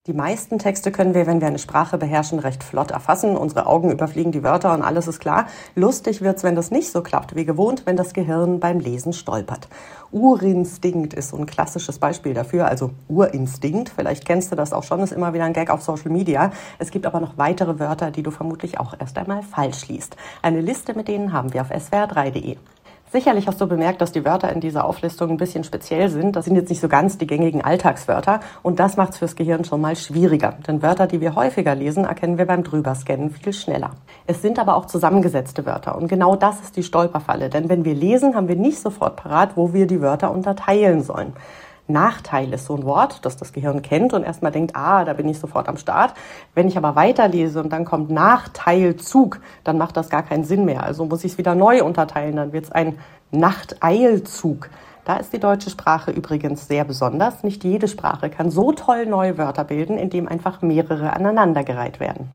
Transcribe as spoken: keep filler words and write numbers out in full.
Die meisten Texte können wir, wenn wir eine Sprache beherrschen, recht flott erfassen. Unsere Augen überfliegen die Wörter und alles ist klar. Lustig wird's, wenn das nicht so klappt wie gewohnt, wenn das Gehirn beim Lesen stolpert. Urinstinkt ist so ein klassisches Beispiel dafür, also Urinstinkt. Vielleicht kennst du das auch schon, ist immer wieder ein Gag auf Social Media. Es gibt aber noch weitere Wörter, die du vermutlich auch erst einmal falsch liest. Eine Liste mit denen haben wir auf s w r drei punkt de. Sicherlich hast du bemerkt, dass die Wörter in dieser Auflistung ein bisschen speziell sind. Das sind jetzt nicht so ganz die gängigen Alltagswörter und das macht es fürs Gehirn schon mal schwieriger. Denn Wörter, die wir häufiger lesen, erkennen wir beim Drüberscannen viel schneller. Es sind aber auch zusammengesetzte Wörter und genau das ist die Stolperfalle. Denn wenn wir lesen, haben wir nicht sofort parat, wo wir die Wörter unterteilen sollen. Nachteil ist so ein Wort, das das Gehirn kennt und erstmal denkt, ah, da bin ich sofort am Start. Wenn ich aber weiterlese und dann kommt Nachteilzug, dann macht das gar keinen Sinn mehr. Also muss ich es wieder neu unterteilen, dann wird es ein Nachteilzug. Da ist die deutsche Sprache übrigens sehr besonders. Nicht jede Sprache kann so toll neue Wörter bilden, indem einfach mehrere aneinandergereiht werden.